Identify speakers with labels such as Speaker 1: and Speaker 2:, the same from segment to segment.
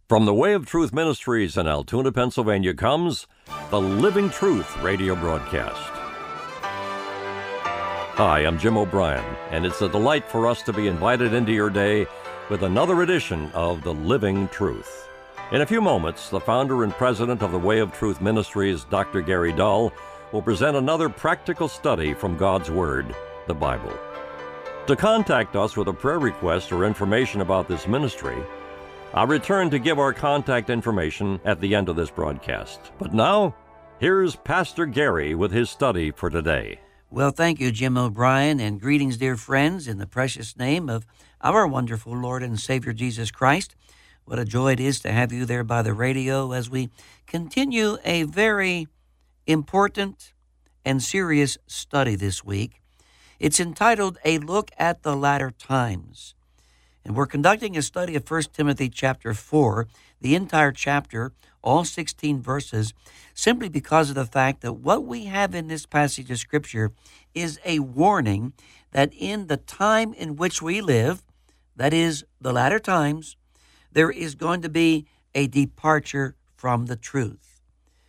Speaker 1: From the Way of Truth Ministries in Altoona, Pennsylvania comes the Living Truth radio broadcast. Hi, I'm Jim O'Brien, and it's a delight for us to be invited into your day with another edition of the Living Truth. In a few moments, the founder and president of the Way of Truth Ministries, Dr. Gary Dull, will present another practical study from God's Word, the Bible. To contact us with a prayer request or information about this ministry, I'll return to give our contact information at the end of this broadcast. But now, here's Pastor Gary with his study for today.
Speaker 2: Well, thank you, Jim O'Brien, and greetings, dear friends, in the precious name of our wonderful Lord and Savior Jesus Christ. What a joy it is to have you there by the radio as we continue a very important and serious study this week. It's entitled, A Look at the Latter Times. And we're conducting a study of 1 Timothy chapter 4, the entire chapter, all 16 verses, simply because of the fact that what we have in this passage of Scripture is a warning that in the time in which we live, that is, the latter times, there is going to be a departure from the truth.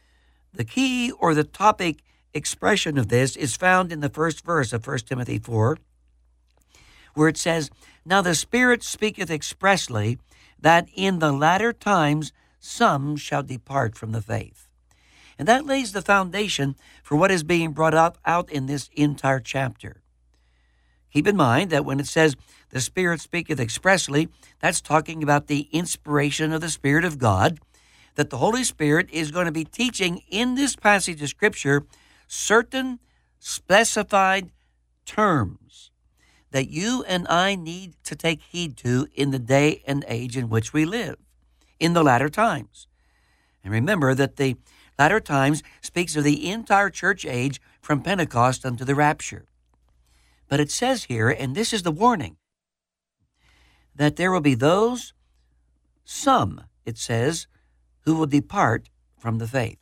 Speaker 2: The key or the topic expression of this is found in the first verse of 1 Timothy 4, where it says, Now the Spirit speaketh expressly that in the latter times some shall depart from the faith. And that lays the foundation for what is being brought out in this entire chapter. Keep in mind that when it says the Spirit speaketh expressly, that's talking about the inspiration of the Spirit of God, that the Holy Spirit is going to be teaching in this passage of Scripture certain specified terms that you and I need to take heed to in the day and age in which we live, in the latter times. And remember that the latter times speaks of the entire church age from Pentecost unto the rapture. But it says here, and this is the warning, that there will be those, some, it says, who will depart from the faith.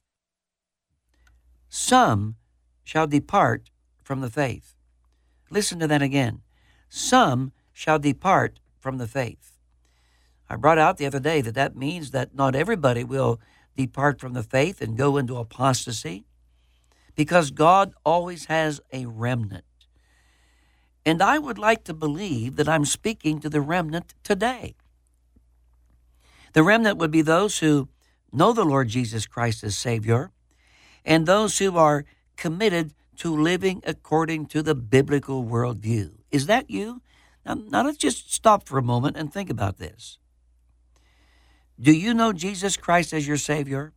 Speaker 2: Some shall depart from the faith. Listen to that again. Some shall depart from the faith. I brought out the other day that means that not everybody will depart from the faith and go into apostasy, because God always has a remnant. And I would like to believe that I'm speaking to the remnant today. The remnant would be those who know the Lord Jesus Christ as Savior, and those who are committed to living according to the biblical worldview. Is that you? Now let's just stop for a moment and think about this. Do you know Jesus Christ as your Savior?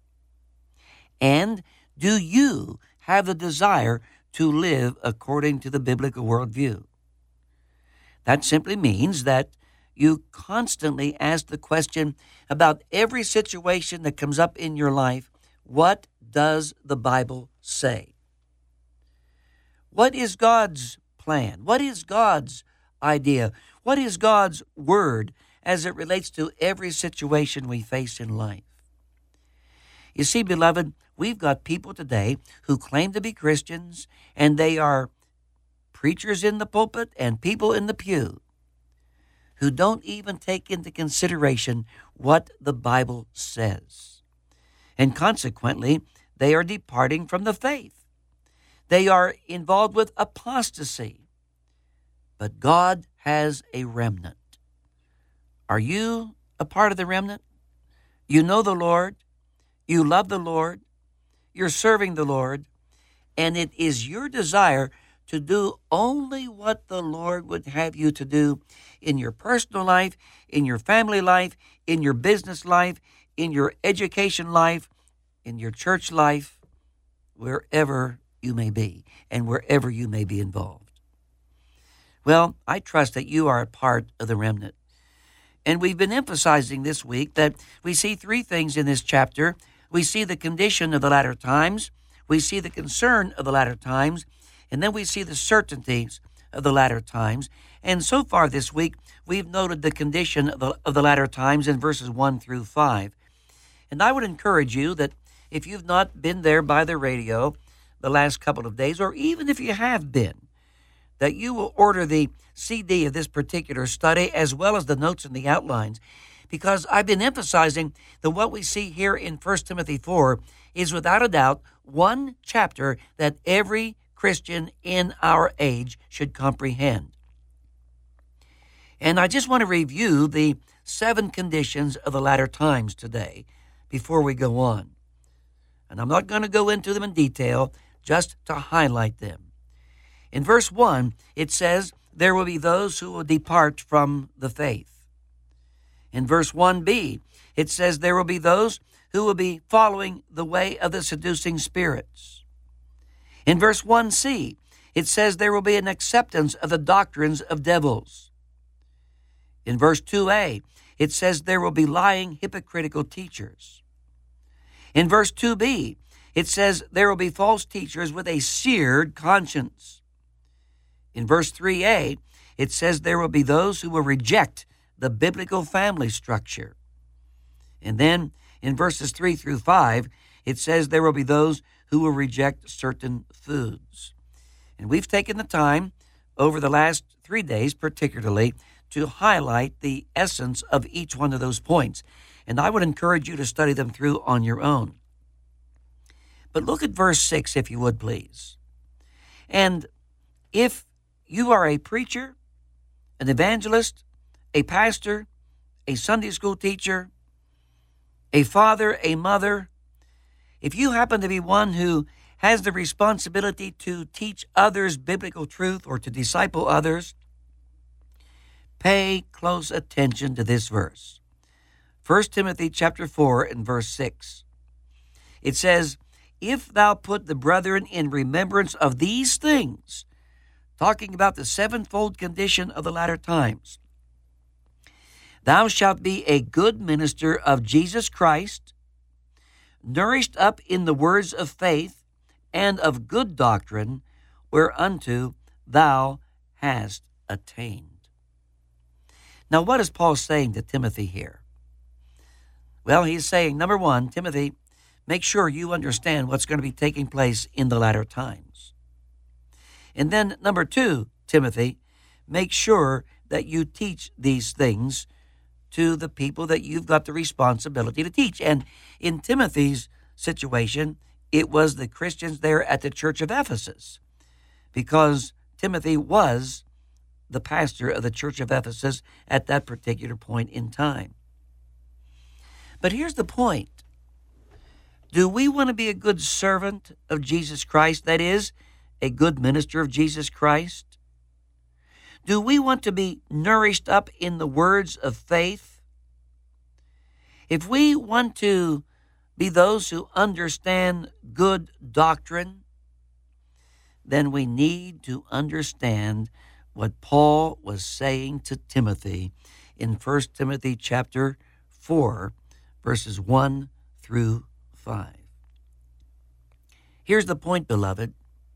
Speaker 2: And do you have the desire to live according to the biblical worldview? That simply means that you constantly ask the question about every situation that comes up in your life, what does the Bible say? What is God's plan? What is God's idea? What is God's word as it relates to every situation we face in life? You see, beloved, we've got people today who claim to be Christians, and they are preachers in the pulpit and people in the pew who don't even take into consideration what the Bible says. And consequently, they are departing from the faith. They are involved with apostasy. But God has a remnant. Are you a part of the remnant? You know the Lord. You love the Lord. You're serving the Lord. And it is your desire to do only what the Lord would have you to do in your personal life, in your family life, in your business life, in your education life, in your church life, wherever you may be and wherever you may be involved. Well, I trust that you are a part of the remnant. And we've been emphasizing this week that we see three things in this chapter. We see the condition of the latter times, we see the concern of the latter times, and then we see the certainties of the latter times. And so far this week, we've noted the condition of the latter times in verses 1 through 5. And I would encourage you that if you've not been there by the radio the last couple of days, or even if you have been, that you will order the CD of this particular study as well as the notes and the outlines, because I've been emphasizing that what we see here in 1 Timothy 4 is without a doubt one chapter that every Christian in our age should comprehend. And I just want to review the 7 conditions of the latter times today before we go on. And I'm not going to go into them in detail, just to highlight them. In verse 1, it says, there will be those who will depart from the faith. In verse 1b, it says there will be those who will be following the way of the seducing spirits. In verse 1c, it says there will be an acceptance of the doctrines of devils. In verse 2a, it says there will be lying, hypocritical teachers. In verse 2b, it says there will be false teachers with a seared conscience. In verse 3a, it says there will be those who will reject the biblical family structure. And then in verses 3 through 5, it says there will be those who will reject certain foods. And we've taken the time over the last 3 days particularly to highlight the essence of each one of those points. And I would encourage you to study them through on your own. But look at verse 6, if you would, please. And if you are a preacher, an evangelist, a pastor, a Sunday school teacher, a father, a mother, if you happen to be one who has the responsibility to teach others biblical truth or to disciple others, pay close attention to this verse. 1 Timothy chapter 4 and verse 6. It says, if thou put the brethren in remembrance of these things, talking about the sevenfold condition of the latter times, thou shalt be a good minister of Jesus Christ, nourished up in the words of faith and of good doctrine, whereunto thou hast attained. Now, what is Paul saying to Timothy here? Well, he's saying, number one, Timothy, make sure you understand what's going to be taking place in the latter times. And then, number two, Timothy, make sure that you teach these things to the people that you've got the responsibility to teach. And in Timothy's situation, it was the Christians there at the church of Ephesus, because Timothy was the pastor of the church of Ephesus at that particular point in time. But here's the point. Do we want to be a good servant of Jesus Christ, that is, a good minister of Jesus Christ? Do we want to be nourished up in the words of faith? If we want to be those who understand good doctrine, then we need to understand what Paul was saying to Timothy in 1 Timothy chapter 4, verses 1 through 5. Here's the point, beloved.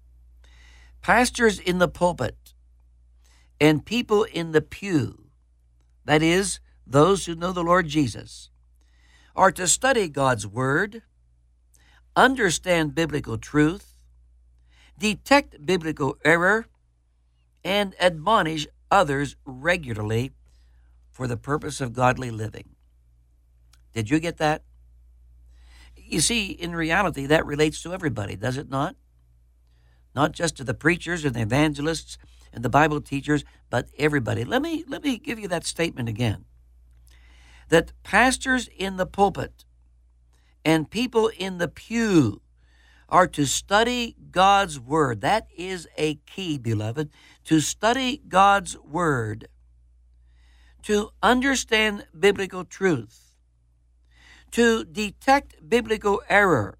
Speaker 2: Pastors in the pulpit and people in the pew, that is, those who know the Lord Jesus, are to study God's Word, understand biblical truth, detect biblical error, and admonish others regularly for the purpose of godly living. Did you get that? You see, in reality, that relates to everybody, does it not? Not just to the preachers and the evangelists and the Bible teachers, but everybody. Let me give you that statement again. That pastors in the pulpit and people in the pew are to study God's Word. That is a key, beloved, to study God's Word, to understand biblical truth, to detect biblical error,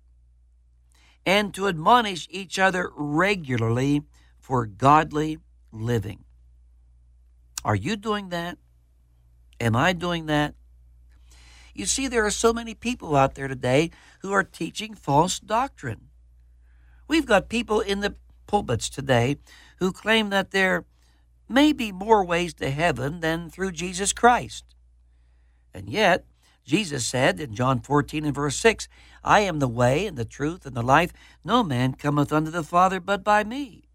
Speaker 2: and to admonish each other regularly for godly living. Are you doing that? Am I doing that? You see, there are so many people out there today who are teaching false doctrine. We've got people in the pulpits today who claim that there may be more ways to heaven than through Jesus Christ. And yet, Jesus said in John 14 and verse 6, I am the way and the truth and the life. No man cometh unto the Father but by me.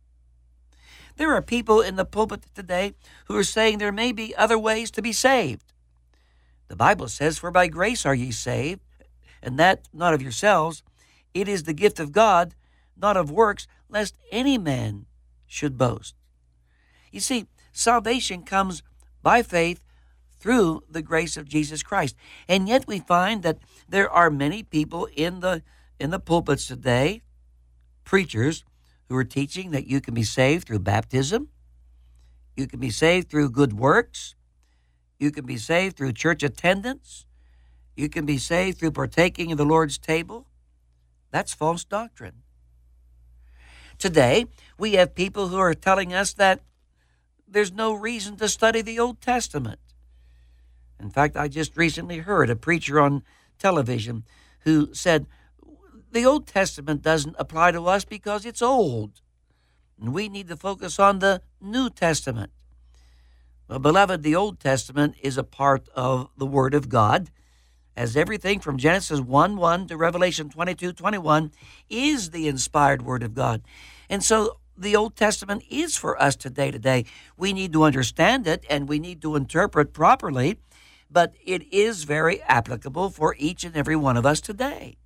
Speaker 2: There are people in the pulpit today who are saying there may be other ways to be saved. The Bible says, "For by grace are ye saved, and that not of yourselves. It is the gift of God, not of works, lest any man should boast." You see, salvation comes by faith through the grace of Jesus Christ. And yet we find that there are many people in the pulpits today, preachers, who are teaching that you can be saved through baptism, you can be saved through good works, you can be saved through church attendance, you can be saved through partaking of the Lord's table. That's false doctrine. Today, we have people who are telling us that there's no reason to study the Old Testament. In fact, I just recently heard a preacher on television who said, the Old Testament doesn't apply to us because it's old, and we need to focus on the New Testament. Well, beloved, the Old Testament is a part of the Word of God, as everything from Genesis 1:1 to Revelation 22:21 is the inspired Word of God. And so the Old Testament is for us today. We need to understand it, and we need to interpret properly, but it is very applicable for each and every one of us today.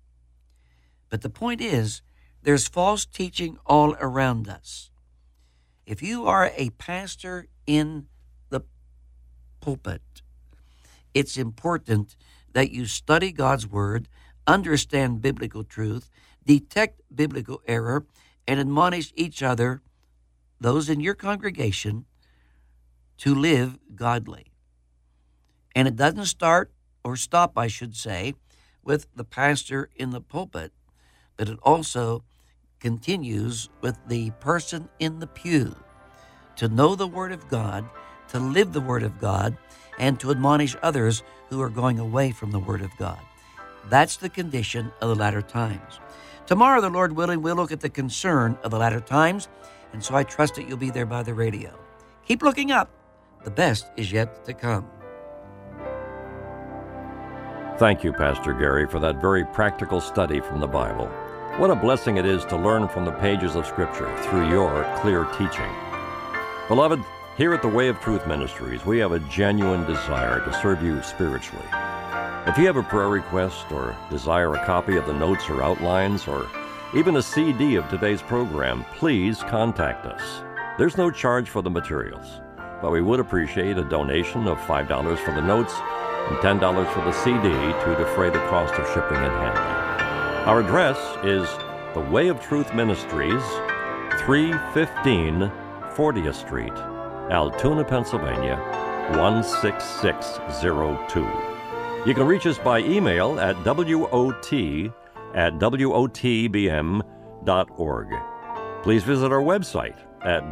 Speaker 2: But the point is, there's false teaching all around us. If you are a pastor in the pulpit, it's important that you study God's Word, understand biblical truth, detect biblical error, and admonish each other, those in your congregation, to live godly. And it doesn't start or stop, I should say, with the pastor in the pulpit, but it also continues with the person in the pew to know the Word of God, to live the Word of God, and to admonish others who are going away from the Word of God. That's the condition of the latter times. Tomorrow, the Lord willing, we'll look at the concern of the latter times, and so I trust that you'll be there by the radio. Keep looking up. The best is yet to come.
Speaker 1: Thank you, Pastor Gary, for that very practical study from the Bible. What a blessing it is to learn from the pages of Scripture through your clear teaching. Beloved, here at the Way of Truth Ministries, we have a genuine desire to serve you spiritually. If you have a prayer request or desire a copy of the notes or outlines or even a CD of today's program, please contact us. There's no charge for the materials, but we would appreciate a donation of $5 for the notes and $10 for the CD to defray the cost of shipping and handling. Our address is The Way of Truth Ministries, 315 40th Street, Altoona, Pennsylvania, 16602. You can reach us by email at wot@wotbm.org. Please visit our website at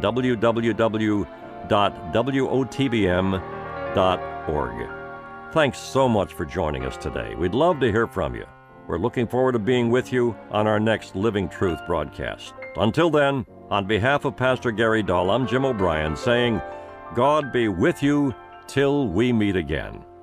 Speaker 1: www.wotbm.org. Thanks so much for joining us today. We'd love to hear from you. We're looking forward to being with you on our next Living Truth broadcast. Until then, on behalf of Pastor Gary Dahl, I'm Jim O'Brien saying, God be with you till we meet again.